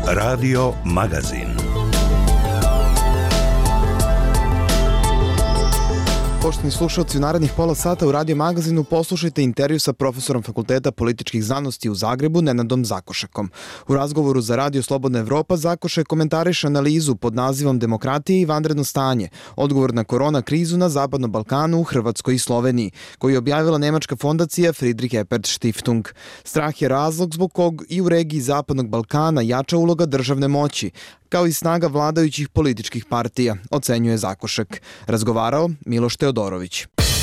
Radio Magazin. Poštovani slušalci, u narednih pola sata u Radio Magazinu poslušajte intervju sa profesorom Fakulteta političkih znanosti u Zagrebu, Nenadom Zakošekom. U razgovoru za Radio Slobodna Evropa Zakošek komentariše analizu pod nazivom Demokratije i vanredno stanje, odgovor na korona krizu na Zapadnom Balkanu, u Hrvatskoj i Sloveniji, koju je objavila nemačka fondacija Friedrich Ebert Stiftung. Strah je razlog zbog kog i u regiji Zapadnog Balkana jača uloga državne moći, kao i snaga vladajućih političkih partija, ocenjuje Zakošek. Razgovarao Miloš Teodorović.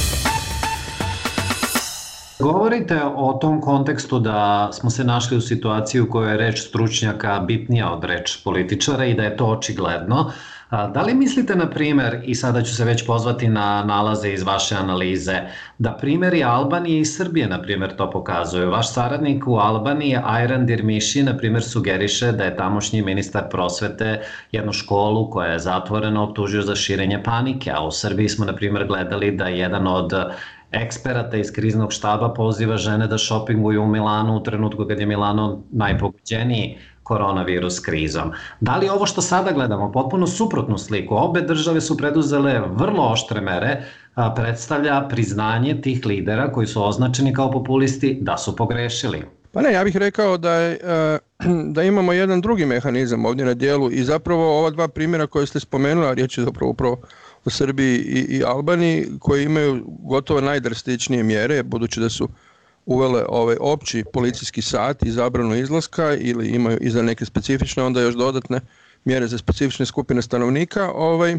Govorite o tom kontekstu da smo se našli u situaciji u kojoj je reč stručnjaka bitnija od reč političara i da je to očigledno. Da li mislite, na primjer, i sada ću se već pozvati na nalaze iz vaše analize, da primjeri Albanije i Srbije, na primjer, to pokazuju? Vaš saradnik u Albaniji, Ajran Dirmiši, na primjer, sugeriše da je tamošnji ministar prosvete jednu školu koja je zatvorena optužio za širenje panike, a u Srbiji smo, na primjer, gledali da jedan od eksperata iz kriznog štaba poziva žene da šopinguju u Milanu u trenutku kad je Milano najpogođeniji koronavirus krizom. Da li ovo što sada gledamo, potpuno suprotnu sliku, obe države su preduzele vrlo oštre mere, predstavlja priznanje tih lidera koji su označeni kao populisti da su pogrešili? Pa ne, ja bih rekao da imamo jedan drugi mehanizam ovdje na djelu i zapravo ova dva primjera koje ste spomenuli, a riječ je zapravo upravo o Srbiji i Albaniji, koji imaju gotovo najdrastičnije mjere, budući da su uvele ovaj opći policijski sat i zabranu izlaska ili imaju i za neke specifične, onda još dodatne mjere za specifične skupine stanovnika.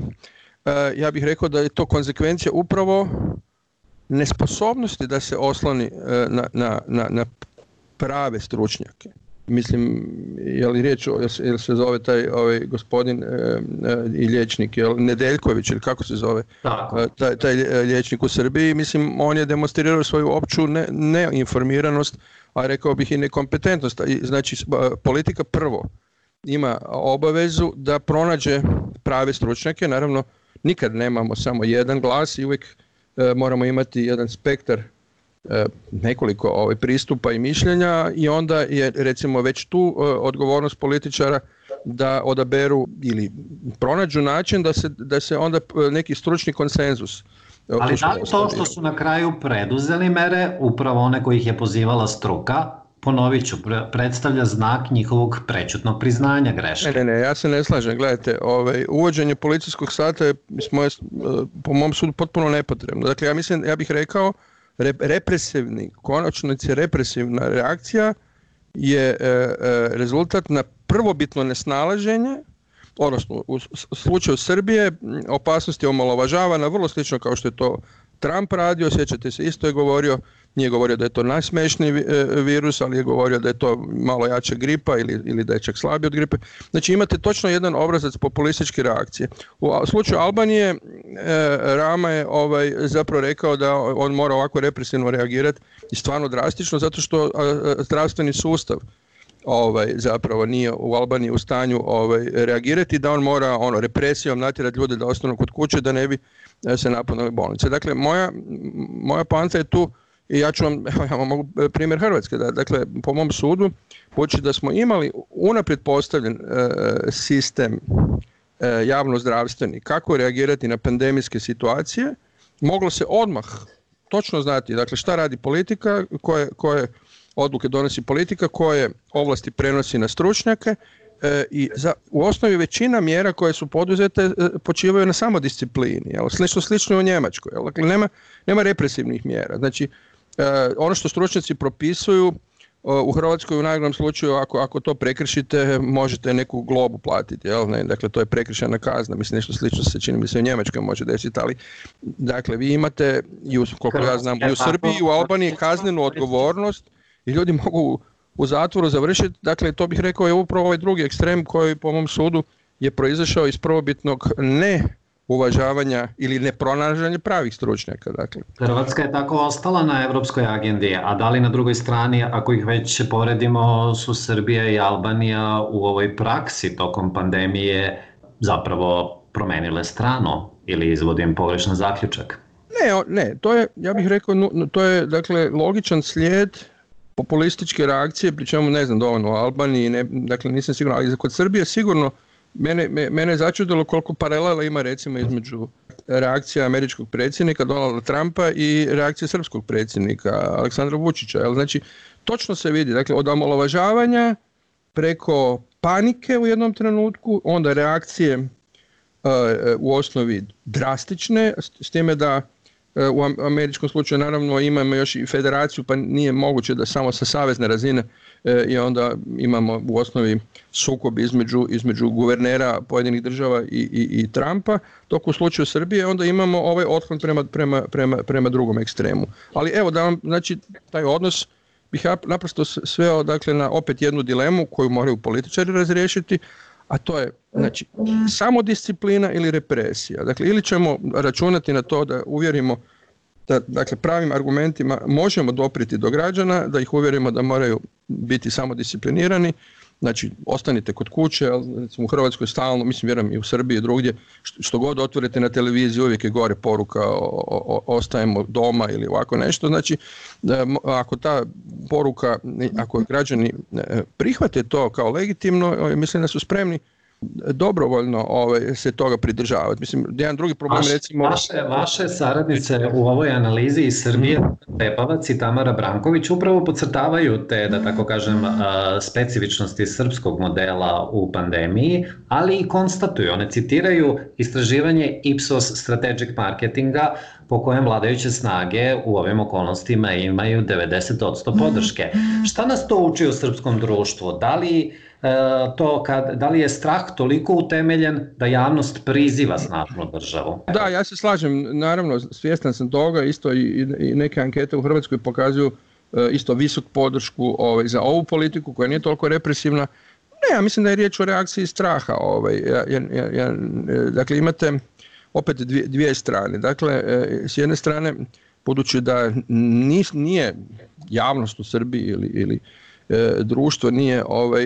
Ja bih rekao da je to konsekvencija upravo nesposobnosti da se osloni na prave stručnjake. Mislim, je li riječ, jel se zove taj gospodin i liječnik, Nedeljković ili kako se zove, taj liječnik u Srbiji, mislim, on je demonstrirao svoju opću neinformiranost, a rekao bih i nekompetentnost. Znači, politika prvo ima obavezu da pronađe prave stručnjake, naravno nikad nemamo samo jedan glas i uvijek moramo imati jedan spektar nekoliko pristupa i mišljenja i onda je recimo već tu odgovornost političara da odaberu ili pronađu način da se onda neki stručni konsenzus. Ali da li to što su na kraju preduzeli mere, upravo one kojih je pozivala struka, ponovit ću, predstavlja znak njihovog prećutnog priznanja greške? Ne, ja se ne slažem. Gledajte, uvođenje policijskog sata je po mom sudu potpuno nepotrebno. Dakle, ja bih rekao represivna reakcija je rezultat na prvobitno nesnalaženje, odnosno u slučaju Srbije opasnost je omalovažavana vrlo slično kao što je to Trump radio, sjećate se, isto je govorio, nije govorio da je to najsmešniji virus, ali je govorio da je to malo jača gripa ili da je čak slabiji od gripe. Znači imate točno jedan obrazac populističke reakcije. U slučaju Albanije Rama je zapravo rekao da on mora ovako represivno reagirati i stvarno drastično, zato što zdravstveni sustav zapravo nije u Albaniji u stanju reagirati, da on mora represijom natjerati ljude da ostanu kod kuće da ne bi se napunile bolnice. Dakle, moja poanta je tu, i ja vam mogu primjer Hrvatske, dakle, po mom sudu, budući da smo imali unaprijed postavljen sistem javno-zdravstveni, kako reagirati na pandemijske situacije, moglo se odmah točno znati, dakle, šta radi politika, koje odluke donosi politika, koje ovlasti prenosi na stručnjake i u osnovi većina mjera koje su poduzete počivaju na samodisciplini, slično u Njemačkoj. Dakle, nema represivnih mjera. Znači, ono što stručnjaci propisuju u Hrvatskoj u najgorem slučaju, ako to prekršite, možete neku globu platiti. Dakle, to je prekršajna kazna. Mislim, nešto slično se čini mi se u Njemačkoj može desiti, ali dakle, vi imate, koliko ja znam, i u Srbiji i u Albaniji kaznenu odgovornost i ljudi mogu u zatvoru završiti. Dakle, to bih rekao je upravo ovaj drugi ekstrem koji po mom sudu je proizašao iz prvobitnog uvažavanja ili nepronalaženja pravih stručnjaka. Dakle. Hrvatska je tako ostala na evropskoj agendi, a da li na drugoj strani, ako ih već poredimo, su Srbija i Albanija u ovoj praksi tokom pandemije zapravo promenile stranu ili izvodim pogrešan zaključak? Ne, to je, ja bih rekao, to je dakle logičan slijed populističke reakcije, pri čemu ne znam dovoljno o Albaniji, dakle nisam siguran, ali kod Srbije sigurno mene je začudilo koliko paralela ima recimo između reakcija američkog predsjednika Donalda Trumpa i reakcije srpskog predsjednika Aleksandra Vučića. Znači, točno se vidi, dakle, od omalovažavanja preko panike u jednom trenutku, onda reakcije u osnovi drastične, s time da u američkom slučaju naravno imamo još i federaciju, pa nije moguće da samo sa savezne razine i onda imamo u osnovi sukob između guvernera pojedinih država i Trumpa, dok u slučaju Srbije onda imamo ovaj otklon prema drugom ekstremu. Ali evo da vam, znači, taj odnos bih ja naprosto sveo, dakle, na opet jednu dilemu koju moraju političari razriješiti, a to je, znači, samodisciplina ili represija. Dakle, ili ćemo računati na to da uvjerimo da, dakle, pravim argumentima možemo doprijeti do građana, da ih uvjerimo da moraju biti samodisciplinirani, znači ostanite kod kuće, recimo u Hrvatskoj stalno, mislim vjerujem i u Srbiji i drugdje, što god otvorite na televiziji uvijek je gore poruka ostajemo doma ili ovako nešto, znači ako ta poruka, ako građani prihvate to kao legitimno, mislim da su spremni dobrovoljno se toga pridržavati. Mislim, jedan drugi problem recimo... Vaše saradnice u ovoj analizi iz Srbije, Pepavac i Tamara Branković, upravo podcrtavaju te, da tako kažem, specifičnosti srpskog modela u pandemiji, ali i konstatuju, one citiraju istraživanje Ipsos Strategic Marketinga, po kojem vladajuće snage u ovim okolnostima imaju 90% podrške. Šta nas to uči u srpskom društvu? Da li je strah toliko utemeljen da javnost priziva snažnu državu? Da, ja se slažem, naravno, svjestan sam toga, isto i neke ankete u Hrvatskoj pokazuju isto visok podršku za ovu politiku koja nije toliko represivna. Ne, ja mislim da je riječ o reakciji straha. Dakle, imate opet dvije strane. Dakle, s jedne strane, budući da nije javnost u Srbiji ili društvo nije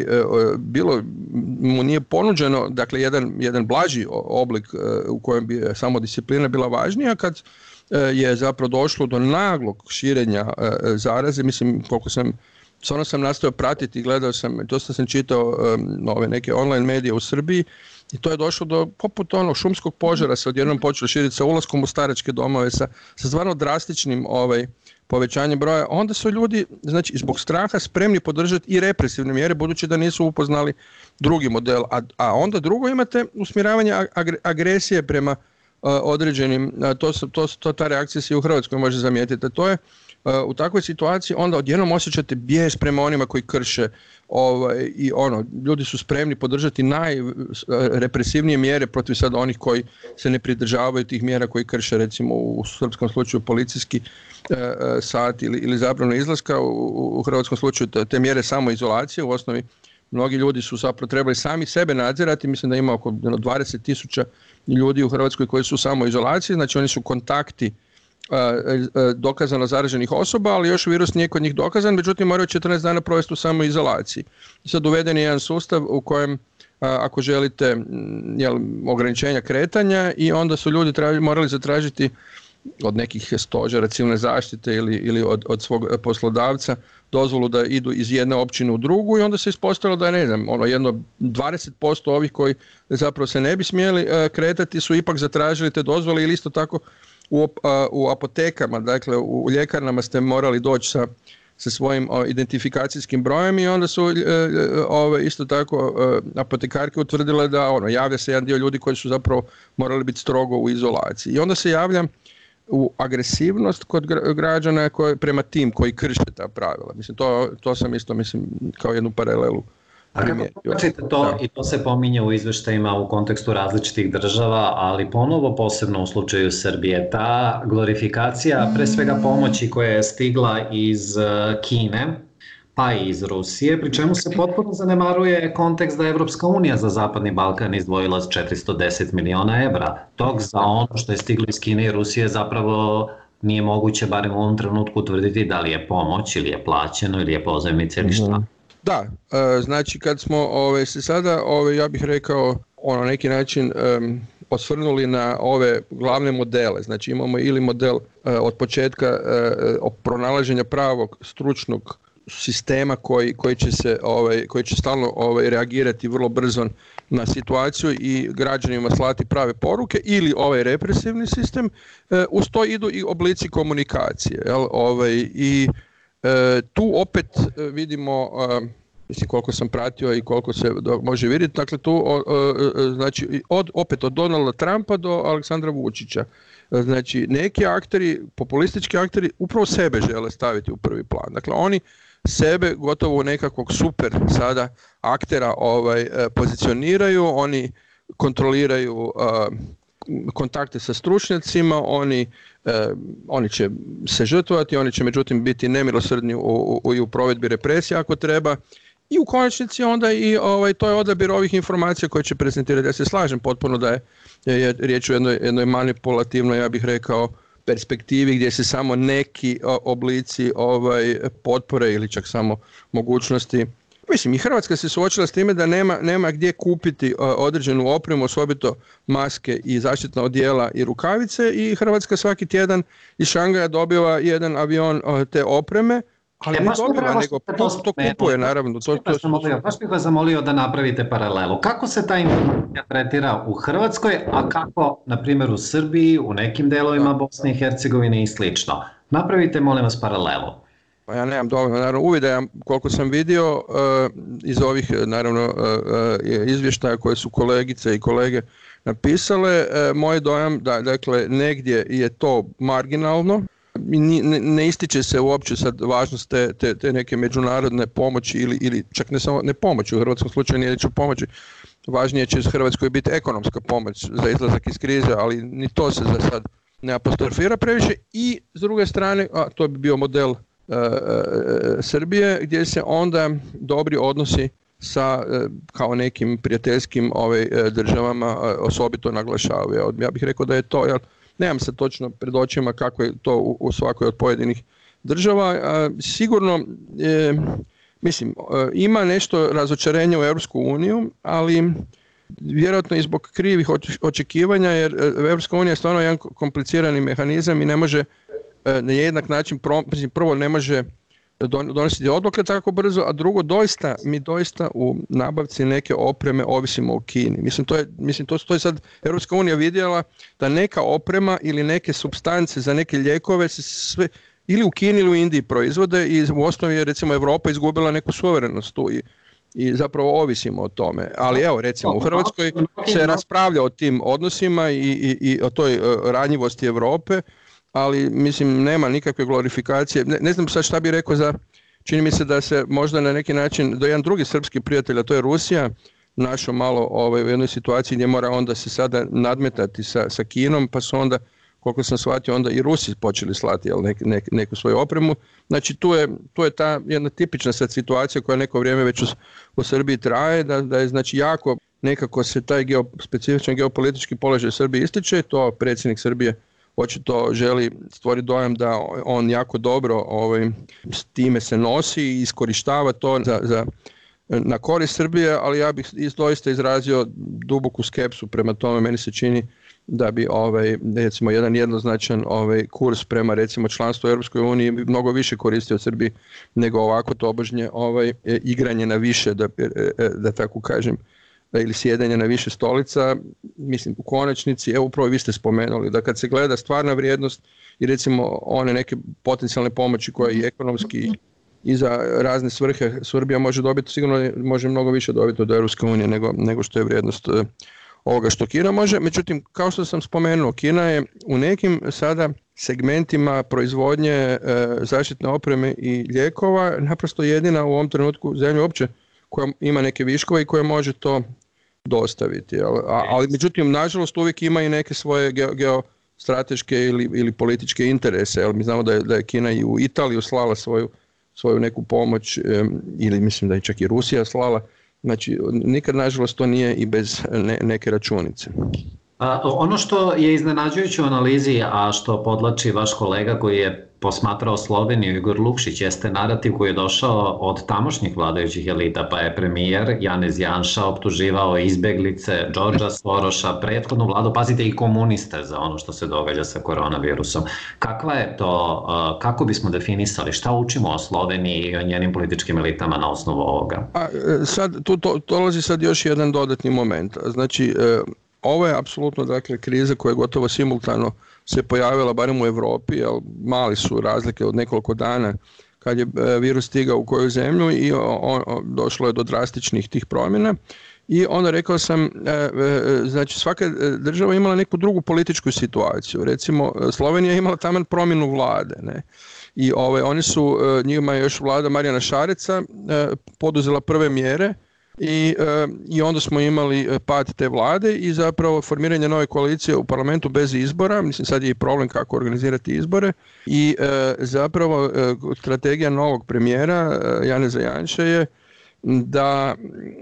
bilo, mu nije ponuđeno, dakle, jedan blaži oblik u kojem bi samodisciplina bila važnija, kad je zapravo došlo do naglog širenja zaraze. Mislim, koliko stvarno sam nastavio pratiti, gledao sam, dosta sam čitao neke online medije u Srbiji i to je došlo do poput šumskog požara, se odjednom počelo širiti sa ulaskom u staračke domove, sa stvarno drastičnim povećanjem broja. Onda su ljudi, znači, zbog straha spremni podržati i represivne mjere, budući da nisu upoznali drugi model. A onda drugo imate usmjeravanje agresije prema određenim, ta reakcija se i u Hrvatskoj može zamijetiti. To je u takvoj situaciji onda odjednom osjećate bijes prema onima koji krše i ljudi su spremni podržati najrepresivnije mjere protiv sad onih koji se ne pridržavaju tih mjera, koji krše, recimo u srpskom slučaju policijski sat ili zabranu izlaska, u hrvatskom slučaju te mjere samoizolacije. U osnovi mnogi ljudi su zapravo trebali sami sebe nadzirati, mislim da ima oko 20.000 ljudi u Hrvatskoj koji su u samoizolaciji, znači oni su kontakti dokazano zaraženih osoba, ali još virus nije kod njih dokazan, međutim moraju 14 dana provesti u samoizolaciji. Sad uveden je jedan sustav u kojem ako želite ograničenja kretanja i onda su ljudi morali zatražiti od nekih stožera civilne zaštite ili od svog poslodavca dozvolu da idu iz jedne općine u drugu i onda se ispostavilo da je, jedno 20% ovih koji zapravo se ne bi smjeli kretati su ipak zatražili te dozvole, ili isto tako u apotekama, dakle u ljekarnama ste morali doći sa svojim identifikacijskim brojem i onda su isto tako apotekarke utvrdile da javlja se jedan dio ljudi koji su zapravo morali biti strogo u izolaciji. I onda se javlja u agresivnost kod građana prema tim koji krše ta pravila. Mislim, to sam isto, kao jednu paralelu. A kako počete to, i to se pominje u izveštajima u kontekstu različitih država, ali ponovo posebno u slučaju Srbije, ta glorifikacija pre svega pomoći koja je stigla iz Kine, pa i iz Rusije, pri čemu se potpuno zanemaruje kontekst da je Evropska unija za Zapadni Balkan izdvojila 410 miliona evra, dok za ono što je stiglo iz Kine i Rusije zapravo nije moguće, barem u ovom trenutku, utvrditi da li je pomoć ili je plaćeno ili je pozajmica ili šta. Da, znači kad smo se sada, ja bih rekao, na neki način osvrnuli na ove glavne modele, znači imamo ili model od početka pronalaženja pravog, stručnog sistema koji će stalno reagirati vrlo brzo na situaciju i građanima slati prave poruke, ili ovaj represivni sistem. Uz to idu i oblici komunikacije. I tu opet vidimo, mislim koliko sam pratio i koliko se može vidjeti, dakle tu znači opet od Donalda Trumpa do Aleksandra Vučića. Znači neki akteri, populistički akteri upravo sebe žele staviti u prvi plan. Dakle oni sebe gotovo nekakvog super sada aktera pozicioniraju, oni kontroliraju kontakte sa stručnjacima, oni će se žrtvovati, oni će međutim biti nemilosrdni u provedbi represije ako treba. I u konačnici onda i to je odabir ovih informacija koje će prezentirati. Ja se slažem potpuno da je riječ o jednoj manipulativnoj, ja bih rekao, perspektivi gdje se samo neki oblici potpore ili čak samo mogućnosti. Mislim, i Hrvatska se suočila s time da nema gdje kupiti određenu opremu, osobito maske i zaštitna odijela i rukavice, i Hrvatska svaki tjedan iz Šangaja dobiva jedan avion te opreme, ali ne dobiva, nego to kupuje, naravno. Baš bih vas zamolio da napravite paralelu. Kako se ta informacija tretira u Hrvatskoj, a kako, na primjer, u Srbiji, u nekim delovima Bosne i Hercegovine i slično? Napravite, molim vas, paralelu. Pa ja nemam dovoljno, naravno, uvida, koliko sam vidio iz ovih, naravno, izvještaja koje su kolegice i kolege napisale, moj dojam da, dakle, negdje je to marginalno, ne ističe se uopće sad važnost te neke međunarodne pomoći ili čak ne samo ne pomoći, u hrvatskom slučaju nije riječ o pomoći, važnije će u Hrvatskoj biti ekonomska pomoć za izlazak iz krize, ali ni to se za sad ne apostrofira previše. I s druge strane, to bi bio model Srbije, gdje se onda dobri odnosi sa kao nekim prijateljskim državama osobito naglašavaju. Ja bih rekao da je to, nemam se točno pred očima kako je to u svakoj od pojedinih država. Sigurno, mislim, ima nešto razočarenja u Europsku uniju, ali vjerojatno i zbog krivih očekivanja, jer Europska unija je stvarno jedan komplicirani mehanizam i ne može na jednak način, prvo ne može donositi odluke tako brzo, a drugo, mi doista u nabavci neke opreme ovisimo o Kini. Mislim, to je sad Europska unija vidjela da neka oprema ili neke supstance za neke lijekove se sve ili u Kini ili u Indiji proizvode, i u osnovi je recimo Europa izgubila neku suverenost tu i zapravo ovisimo o tome. Ali evo, recimo u Hrvatskoj se raspravlja o tim odnosima i o toj ranjivosti Europe, ali mislim nema nikakve glorifikacije. Ne znam sad šta bi rekao čini mi se da se možda na neki način do jedan drugi srpski prijatelj, a to je Rusija, našao malo u jednoj situaciji gdje mora onda se sada nadmetati sa Kinom, pa su onda, koliko sam shvatio, onda i Rusi počeli slati neku svoju opremu. Znači tu je ta jedna tipična sad situacija koja neko vrijeme već u Srbiji traje, da je znači jako nekako se taj specifičan geopolitički položaj Srbije ističe. To predsjednik Srbije očito želi stvoriti dojam da on jako dobro s time se nosi i iskorištava to na korist Srbije, ali ja bih doista izrazio duboku skepsu prema tome. Meni se čini da bi recimo jedan jednoznačan kurs prema recimo članstvu u Europskoj uniji mnogo više koristio Srbiji nego ovako tobožnje igranje na više, da tako kažem, ili sjedanje na više stolica. Mislim, u konačnici, evo upravo vi ste spomenuli, da kad se gleda stvarna vrijednost i recimo one neke potencijalne pomoći koje i ekonomski i za razne svrhe Srbija može dobiti, sigurno može mnogo više dobiti od Europske unije nego što je vrijednost ovoga što Kina može. Međutim, kao što sam spomenuo, Kina je u nekim sada segmentima proizvodnje zaštitne opreme i lijekova naprosto jedina u ovom trenutku zemlja uopće koja ima neke viškove i koja može to dostaviti. Ali međutim, nažalost, uvijek ima i neke svoje geostrateške ili političke interese. Mi znamo da je Kina i u Italiju slala svoju neku pomoć, ili mislim da je čak i Rusija slala. Znači, nikad nažalost to nije i bez neke računice. Ono što je iznenađujuće u analizi, a što podlači vaš kolega koji je posmatrao Sloveniju, Igor Lukšić, jeste narativ koji je došao od tamošnjih vladajućih elita, pa je premijer Janez Janša optuživao izbeglice, Đorđa Soroša, prethodnu vladu, pazite i komuniste za ono što se događa sa koronavirusom. Kakva je to, kako bismo definisali, šta učimo o Sloveniji i o njenim političkim elitama na osnovu ovoga? Sad, tu dolazi sad još jedan dodatni moment. Znači, ovo je apsolutno, dakle, kriza koja je gotovo simultano se pojavila, barem u Europi, jer mali su razlike od nekoliko dana kad je virus stigao u koju zemlju i došlo je do drastičnih tih promjena. I onda rekao sam, znači svaka država imala neku drugu političku situaciju. Recimo, Slovenija je imala taman promjenu vlade, ne? I oni su, njima je još vlada Marijana Šareca poduzela prve mjere i onda smo imali pad te vlade i zapravo formiranje nove koalicije u parlamentu bez izbora. Mislim, sad je i problem kako organizirati izbore i zapravo strategija novog premijera Janeza Janše je da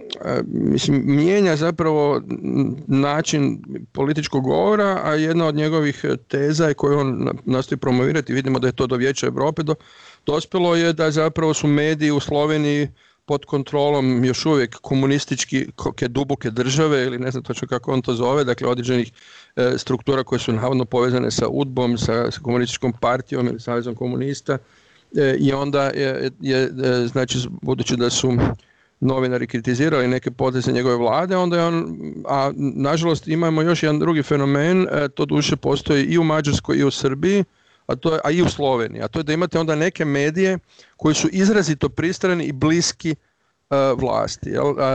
mijenja zapravo način političkog govora, a jedna od njegovih teza je koju on nastoji promovirati, vidimo da je to do Vijeća Europe dospjelo je da zapravo su mediji u Sloveniji pod kontrolom još uvijek komunističke duboke države ili ne znam točno kako on to zove, dakle određenih struktura koje su navodno povezane sa UDBom, sa komunističkom partijom ili savezom komunista i onda je znači budući da su novinari kritizirali neke poteze njegove vlade, onda je on, a nažalost imamo još jedan drugi fenomen, to duše postoji i u Mađarskoj i u Srbiji, a i u Sloveniji, a to je da imate onda neke medije koji su izrazito pristrani i bliski vlasti.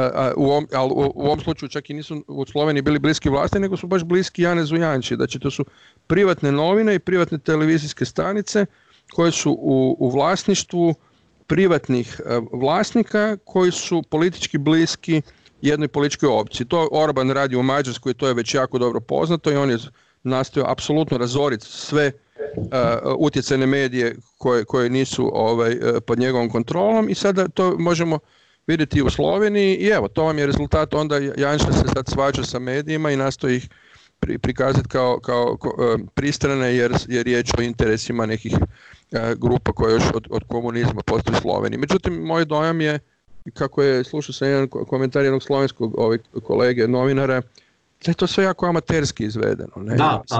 U ovom slučaju čak i nisu u Sloveniji bili bliski vlasti, nego su baš bliski Janezu Janši. Znači to su privatne novine i privatne televizijske stanice koje su u vlasništvu privatnih vlasnika koji su politički bliski jednoj političkoj opciji. To Orban radi u Mađarskoj, to je već jako dobro poznato i on je nastojao apsolutno razoriti sve utjecajne medije koje nisu pod njegovom kontrolom i sada to možemo vidjeti u Sloveniji i evo, to vam je rezultat, onda Janša se sad svađa sa medijima i nastoji ih prikazati kao pristrane jer je riječ o interesima nekih grupa koje još od komunizma postoji u Sloveniji. Međutim, moj dojam je, kako je slušao sam jedan komentar jednog slovenskog kolege, novinara, da je to sve jako amaterski izvedeno. Ne?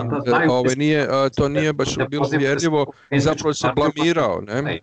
To nije baš bilo uvjerljivo i zapravo se blamirao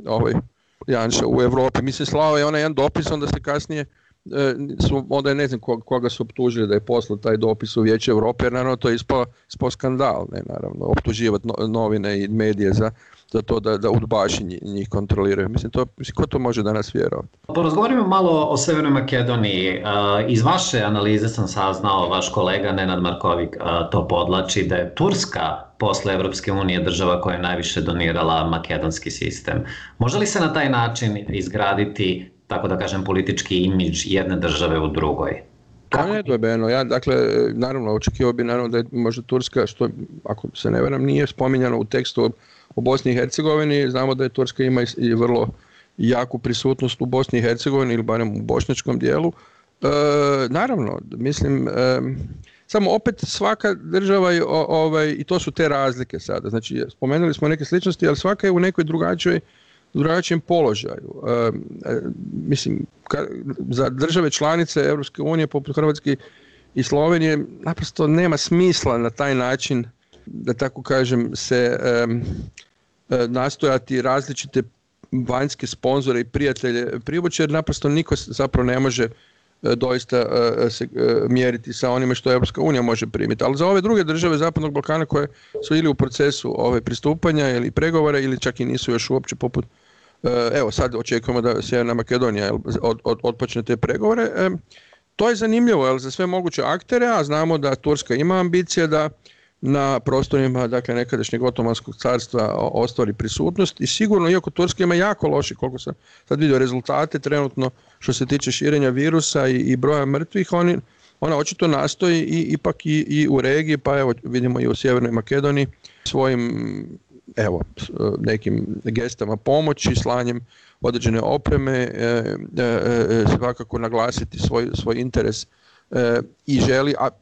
Janša u Europi. Mislim, slao je onaj jedan dopis, onda se kasnije onda ne znam koga su optužili da je poslao taj dopis u Vijeće Europe, jer naravno to je ispao skandal, ne, naravno, optuživati novine i medije za to da udbaši njih kontroliraju. Mislim, ko to može danas vjerovati? Porazgovorimo malo o Severnoj Makedoniji. Iz vaše analize sam saznao, vaš kolega Nenad Markovik to podlači, da je Turska posle Evropske unije država koja je najviše donirala makedonski sistem. Može li se na taj način izgraditi, tako da kažem, politički imidž jedne države u drugoj? To je nedvojbeno. Ja, dakle, naravno, očekivao bi naravno da je možda Turska, što, ako se ne varam, nije spominjano u tekstu o Bosni i Hercegovini. Znamo da je Turska ima i vrlo jaku prisutnost u Bosni i Hercegovini ili barem u bošnjačkom dijelu. Naravno, mislim, samo opet svaka država i to su te razlike sada. Znači, spomenuli smo neke sličnosti, ali svaka je u nekoj drugačijem položaju. Mislim, za države članice Europske unije poput Hrvatske i Slovenije naprosto nema smisla na taj način, da tako kažem, se nastojati različite vanjske sponzore i prijatelje privući, jer naprosto niko zapravo ne može doista se mjeriti sa onime što Europska unija može primiti. Ali za ove druge države Zapadnog Balkana koje su ili u procesu pristupanja ili pregovora ili čak i nisu još uopće poput, evo sad očekujemo da Sjeverna Makedonija otpočne te pregovore, to je zanimljivo za sve moguće aktere, a znamo da Turska ima ambicije da na prostorima, dakle, nekadašnjeg Otomanskog carstva ostvari prisutnost i sigurno, iako Turska ima jako loši, koliko sam sad vidio rezultate trenutno što se tiče širenja virusa i broja mrtvih, ona očito nastoji ipak i u regiji, pa evo vidimo i u Sjevernoj Makedoniji svojim nekim gestama pomoći, slanjem određene opreme, svakako naglasiti svoj interes i želi, a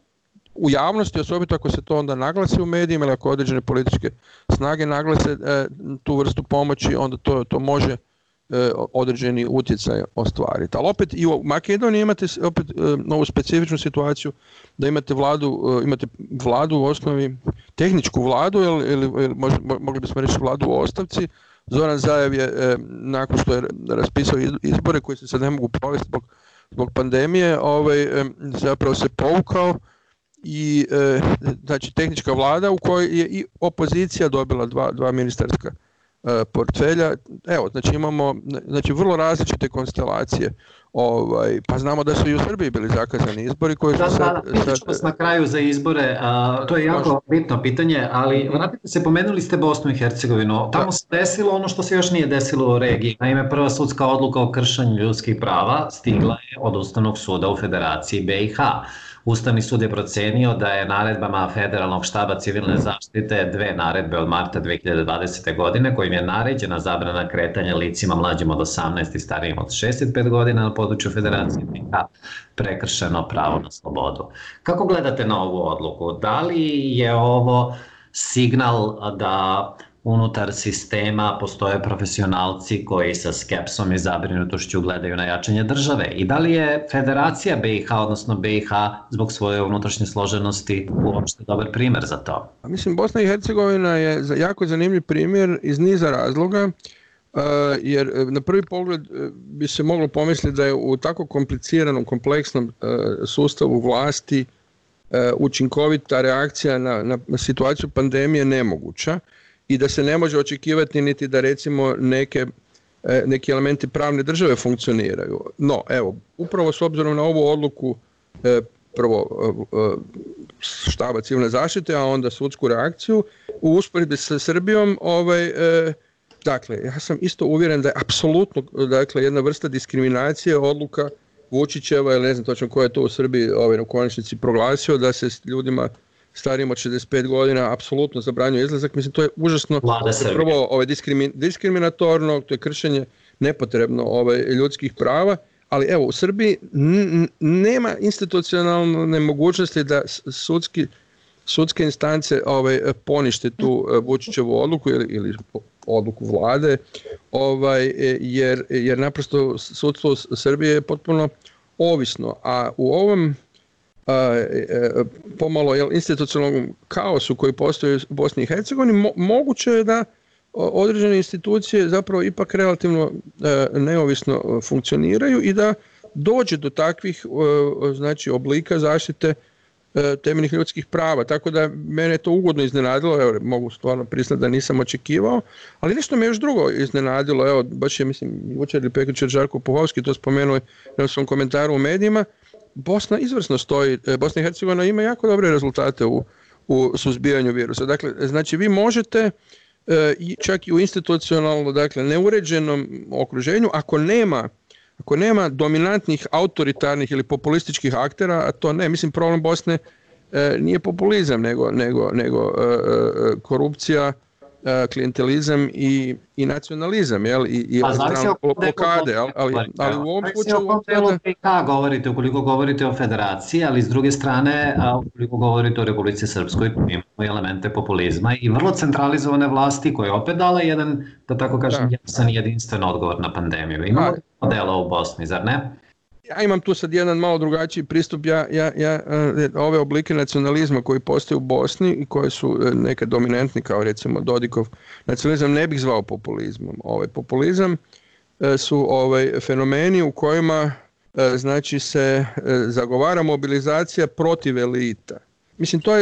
u javnosti, osobito ako se to onda naglasi u medijima ili ako određene političke snage naglase tu vrstu pomoći, onda to može određeni utjecaj ostvariti. Ali opet i u Makedoniji imate opet novu specifičnu situaciju da imate vladu u osnovi, tehničku vladu ili mogli bismo reći vladu u ostavci. Zoran Zaev je nakon što je raspisao izbore koji se sad ne mogu provesti zbog pandemije, zapravo se povukao i znači tehnička vlada u kojoj je i opozicija dobila dva ministarska portfelja. Evo, znači imamo vrlo različite konstelacije. Pa znamo da su i u Srbiji bili zakazani izbori koji su pitat ću vas na kraju za izbore, to je jako bitno pitanje, ali vratite se, pomenuli ste Bosnu i Hercegovinu, tamo se desilo ono što se još nije desilo u regiji. Naime, prva sudska odluka o kršenju ljudskih prava stigla je od Ustavnog suda u Federaciji BiH. Ustavni sud je procenio da je naredbama Federalnog štaba civilne zaštite, 2 naredbe od marta 2020. godine, kojim je naređena zabrana kretanja licima mlađim od 18 i starijim od 65 godina na području Federacije BiH, prekršeno pravo na slobodu. Kako gledate na ovu odluku? Da li je ovo signal da unutar sistema postoje profesionalci koji sa skepsom i zabrinutošću gledaju na jačanje države? I da li je Federacija BiH, odnosno BiH, zbog svoje unutrašnje složenosti uopšte dobar primjer za to? Mislim, Bosna i Hercegovina je jako zanimljiv primjer iz niza razloga, jer na prvi pogled bi se moglo pomisliti da je u tako kompliciranom, kompleksnom sustavu vlasti učinkovita reakcija na situaciju pandemije nemoguća i da se ne može očekivati niti da recimo neki elementi pravne države funkcioniraju. No, evo, upravo s obzirom na ovu odluku prvo štaba civilne zaštite, a onda sudsku reakciju u usporedbi sa Srbijom, dakle, ja sam isto uvjeren da je apsolutno, dakle, jedna vrsta diskriminacije odluka Vučićeva, ili ne znam točno ko je to u Srbiji u konačnici proglasio, da se s ljudima starijim od 65 godina apsolutno zabranjuje izlazak. Mislim, to je užasno, prvo diskriminatorno, to je kršenje nepotrebno ljudskih prava, ali evo, u Srbiji nema institucionalne mogućnosti da sudske instance ponište tu Vučićevu odluku ili odluku vlade, jer naprosto sudstvo Srbije je potpuno ovisno, a u ovom pomalo institucionalnom kaosu koji postoji u Bosni i Hercegovini, moguće je da određene institucije zapravo ipak relativno neovisno funkcioniraju i da dođe do takvih znači oblika zaštite temeljnih ljudskih prava. Tako da mene je to ugodno iznenadilo, evo, mogu stvarno priznati da nisam očekivao, ali nešto me još drugo iznenadilo, evo, baš je, mislim, jučer ili prekjučer Žarko Puhovski to spomenuo u svom komentaru u medijima. Bosna izvrsno stoji, Bosna i Hercegovina ima jako dobre rezultate u suzbijanju virusa. Dakle, znači vi možete čak i u institucionalno, dakle, neuređenom okruženju, ako nema dominantnih, autoritarnih ili populističkih aktera, a to ne, mislim, problem Bosne nije populizam, nego korupcija, klijentelizam i nacionalizam, jel? I blokade, ali u ovom slučaju govorite, ukoliko govorite o federaciji, ali s druge strane, ukoliko govorite o Republici Srpskoj, imamo elemente populizma i vrlo centralizovane vlasti koje opet dale jedan, da tako kažem, jasan jedinstven odgovor na pandemiju. Imamo modela u Bosni, zar ne? Ja imam tu sad jedan malo drugačiji pristup, ja ove oblike nacionalizma koji postoje u Bosni i koji su nekad dominantni, kao recimo Dodikov nacionalizam, ne bih zvao populizmom. Populizam su fenomeni u kojima znači se zagovara mobilizacija protiv elita. Mislim, to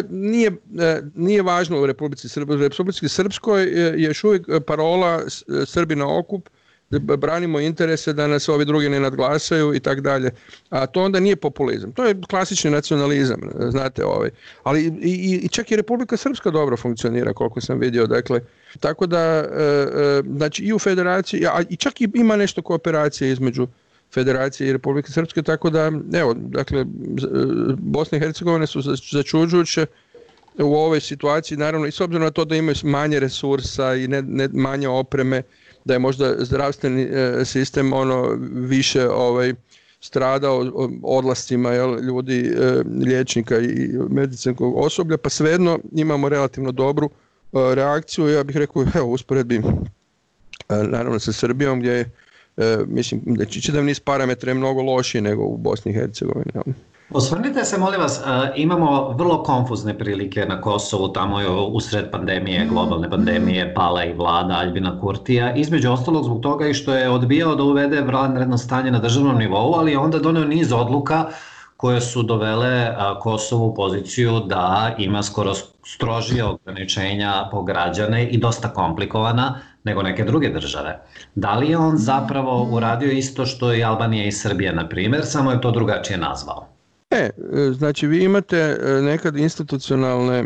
nije važno u Republici Srpskoj. U Republici Srpskoj je još uvijek parola Srbi na okup, da branimo interese da nas ovi drugi ne nadglasaju i tak dalje. A to onda nije populizam. To je klasični nacionalizam, znate, ali i čak i Republika Srpska dobro funkcionira, koliko sam vidio. Dakle, tako da, znači i u federaciji, a i čak i ima nešto kooperacije između Federacije i Republike Srpske, tako da, evo, dakle, Bosna i Hercegovina su začuđujuće u ovoj situaciji, naravno, i s obzirom na to da imaju manje resursa i ne manje opreme, da je možda zdravstveni sistem više stradao odlascima ljudi, liječnika i medicinskog osoblja, pa svejedno imamo relativno dobru reakciju. Ja bih rekao, evo, usporedbi naravno sa Srbijom, gdje je, mislim, da će čitav niz parametra je mnogo lošiji nego u Bosni i Hercegovini. Osvrnite se, molim vas, imamo vrlo konfuzne prilike na Kosovu, tamo je usred pandemije, globalne pandemije, pala i vlada Aljbina Kurtija, između ostalog zbog toga i što je odbijao da uvede vanredno stanje na državnom nivou, ali je onda doneo niz odluka koje su dovele Kosovo u poziciju da ima skoro strožije ograničenja po građane i dosta komplikovana nego neke druge države. Da li je on zapravo uradio isto što i Albanija i Srbija, na primjer, samo je to drugačije nazvao? Znači vi imate nekad institucionalne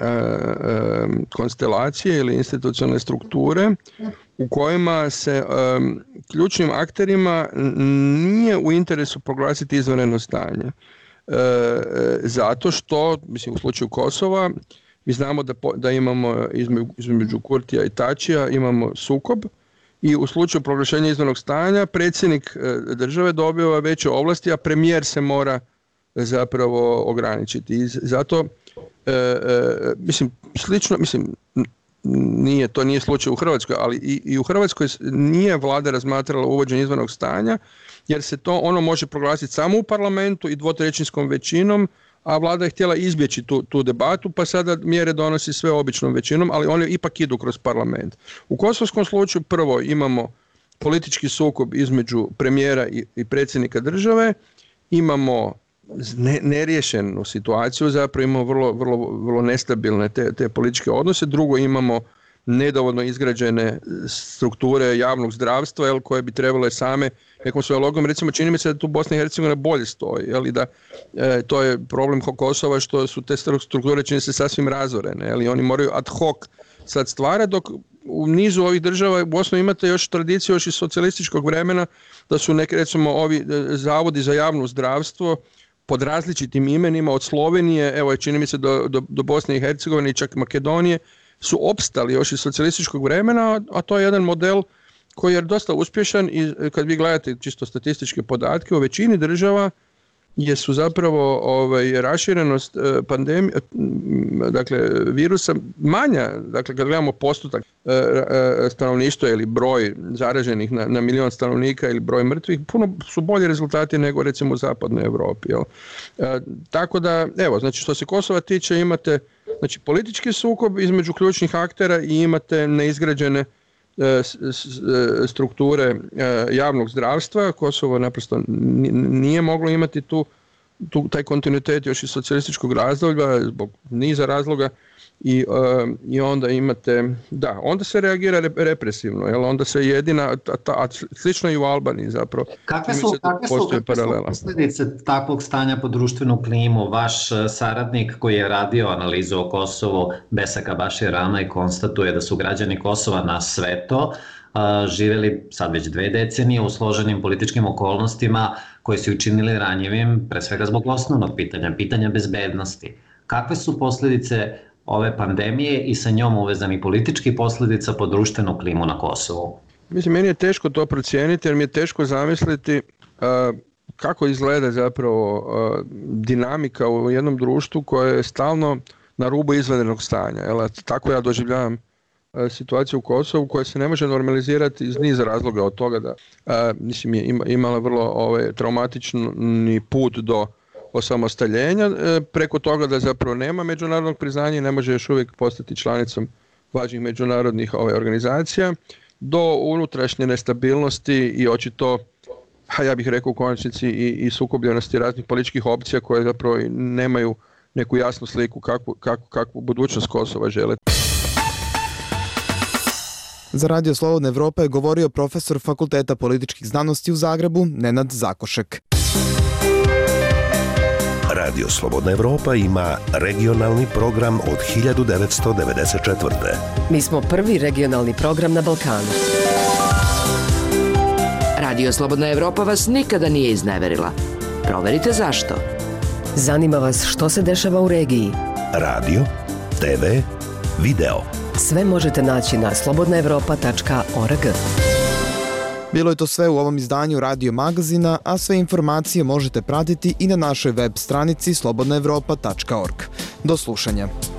konstelacije ili institucionalne strukture u kojima se ključnim akterima nije u interesu proglasiti izvanredno stanje. Zato što, mislim, u slučaju Kosova, mi znamo da imamo između Kurtija i Tačija imamo sukob i u slučaju proglašenja izvanrednog stanja predsjednik države dobiva veće ovlasti, a premijer se mora zapravo ograničiti. I zato, mislim, slično, mislim, to nije slučaj u Hrvatskoj, ali i u Hrvatskoj nije vlada razmatrala uvođenje izvanrednog stanja, jer se ono može proglasiti samo u parlamentu i dvotrećinskom većinom, a vlada je htjela izbjeći tu debatu, pa sada mjere donosi sve običnom većinom, ali one ipak idu kroz parlament. U kosovskom slučaju prvo imamo politički sukob između premijera i predsjednika države, imamo neriješenu situaciju, zapravo imamo vrlo nestabilne te političke odnose. Drugo, imamo nedovoljno izgrađene strukture javnog zdravstva koje bi trebale same nekom svojom logom. Recimo, čini mi se da tu Bosna i Hercegovina bolje stoji, i da to je problem Kosova što su te strukture čini se sasvim razorene, oni moraju ad hoc sad stvarati, dok u nizu ovih država u Bosni imate još tradiciju još iz socijalističkog vremena da su recimo ovi zavodi za javno zdravstvo pod različitim imenima od Slovenije, evo čini mi se do Bosne i Hercegovine i čak Makedonije, su opstali još iz socijalističkog vremena, a to je jedan model koji je dosta uspješan i kad vi gledate čisto statističke podatke, u većini država gdje su zapravo raširenost pandemije, dakle virusa manja, dakle kad gledamo postotak stanovništva ili broj zaraženih na milion stanovnika ili broj mrtvih, puno su bolji rezultati nego recimo u zapadnoj Europi. Tako da, evo, znači što se Kosova tiče imate znači politički sukob između ključnih aktera i imate neizgrađene strukture javnog zdravstva. Kosovo naprosto nije moglo imati taj kontinuitet još iz socijalističkog razdoblja zbog niza razloga i onda imate, onda se reagira represivno, jel? Onda se jedina, a slično i u Albaniji zapravo. Kakve su posljedice takvog stanja po društvenu klimu? Vaš saradnik koji je radio analizu o Kosovu, Besaka Bašir Rama, i konstatuje da su građani Kosova na sve to živjeli sad već 2 decenije u složenim političkim okolnostima koje su učinili ranjivim, pre svega zbog osnovnog pitanja bezbednosti. Kakve su posljedice ove pandemije i sa njom uvezani politički posljedica po društvenu klimu na Kosovu? Mislim, meni je teško to procijeniti jer mi je teško zamisliti kako izgleda zapravo dinamika u jednom društvu koje je stalno na rubu izvanrednog stanja. Tako ja doživljavam situaciju u Kosovu koja se ne može normalizirati iz niza razloga, od toga da mislim, je imala vrlo traumatični put do osamostaljenja, preko toga da zapravo nema međunarodnog priznanja i ne može još uvijek postati članicom važnih međunarodnih organizacija, do unutrašnje nestabilnosti i očito, ja bih rekao u konačnici i sukobljenosti raznih političkih opcija koje zapravo nemaju neku jasnu sliku kakvu budućnost Kosova žele. Za Radio Slobodna Evropa je govorio profesor Fakulteta političkih znanosti u Zagrebu, Nenad Zakošek. Radio Slobodna Evropa ima regionalni program od 1994. Mi smo prvi regionalni program na Balkanu. Radio Slobodna Evropa vas nikada nije izneverila. Proverite zašto. Zanima vas što se dešava u regiji. Radio, TV, video. Sve možete naći na slobodnaevropa.org. Bilo je to sve u ovom izdanju Radio Magazina, a sve informacije možete pratiti i na našoj web stranici slobodnaevropa.org. Do slušanja.